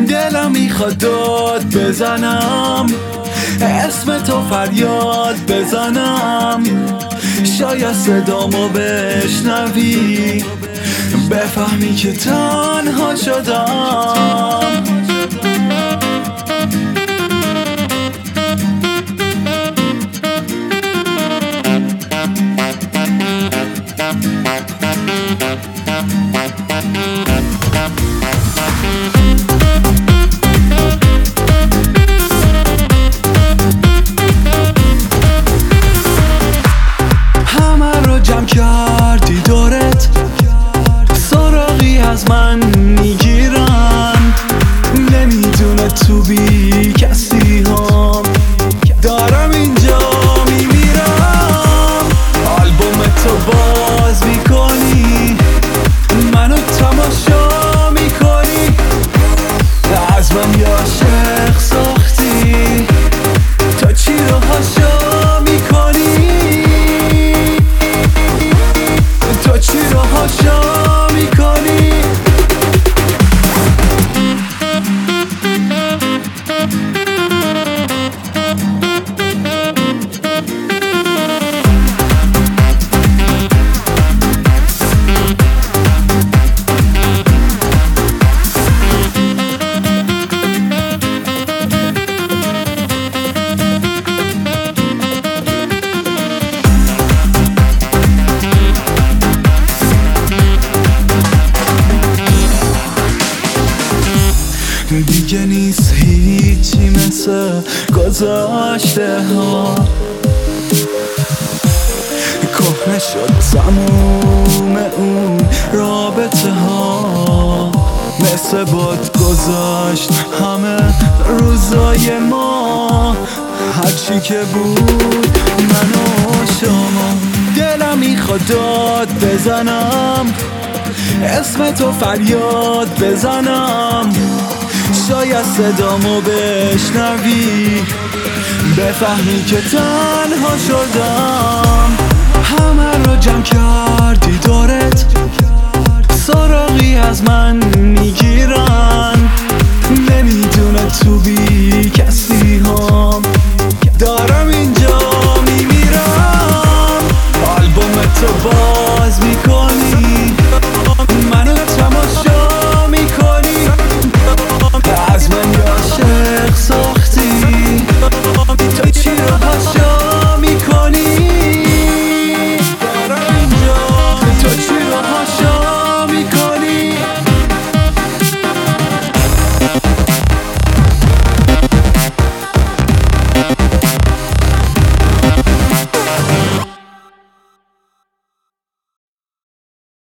دلم میخواد داد بزنم، اسم تو فریاد بزنم، شاید صدامو بشنوی، بفهمی که تنها شدم. جمع کردی دورت، سراغی از من میگیرن، نمیدونه تو بی کسی هم دارم اینجا میمیرم. آلبوم تو باز میکنی، منو تماشا میکنی، از من یه عاشق ساختی، تا چی رو هاشا میکنی، تو چی رو هاشا میکنی. دیگه نیست هیچی مثل گذاشته ها، کهنه شد تموم اون رابطه ها، مثل باد گذاشت همه روزای ما، هرچی که بود من و شما. دلم میخواد داد بزنم، اسم تو فریاد بزنم، شاید صدامو بشنوی، بفهمی که تنها شدم. همه رو جمع کردی دورت، سراغی از من میگی